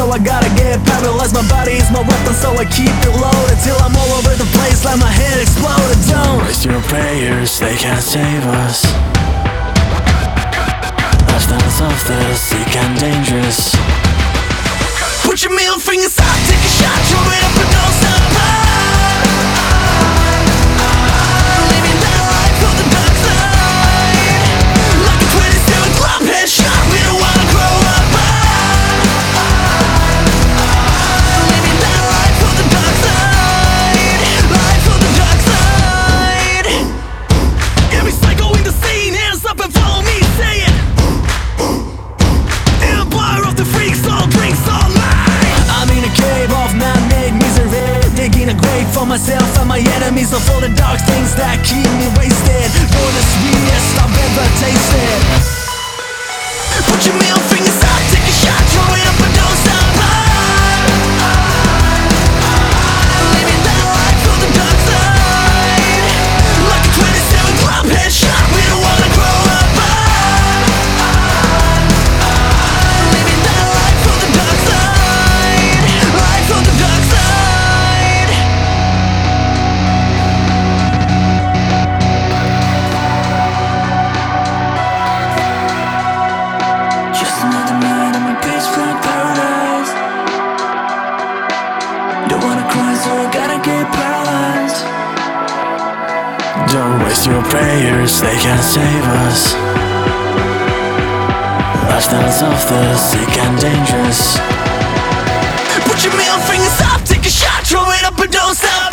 so I gotta get paralyzed. My body is my weapon, so I keep it loaded till I'm all over the place like my head exploded. Don't waste your prayers, they can't save us. Lifestyles of the sick and dangerous. Put your middle fingers up, take a shot, throw it up and don't stop. Living that life on the dark side, like a 27 club headshot, we don't wanna grow up. Living that life on the dark side, life on the dark side. Every psycho in the scene, hands up and follow me, say it. Empire of the freaks, all drinks, all night. I'm in a cave of man-made misery, digging a grave for myself and my enemies, of all the dark things that keep me wasted. For the sweetest I've ever tasted. Put your middle fingers up, take a shot, throw it up and don't stop. Living that life on the dark side, like a 27 club headshot, we don't wanna grow up. Living that life on the dark side, life on the dark side. Just another night in my pitch black paradise. Don't wanna cry, so I gotta get paralyzed. Don't waste your prayers, they can't save us. Lifestyles of the sick and dangerous. Put your middle fingers up, take a shot, throw it up and don't stop.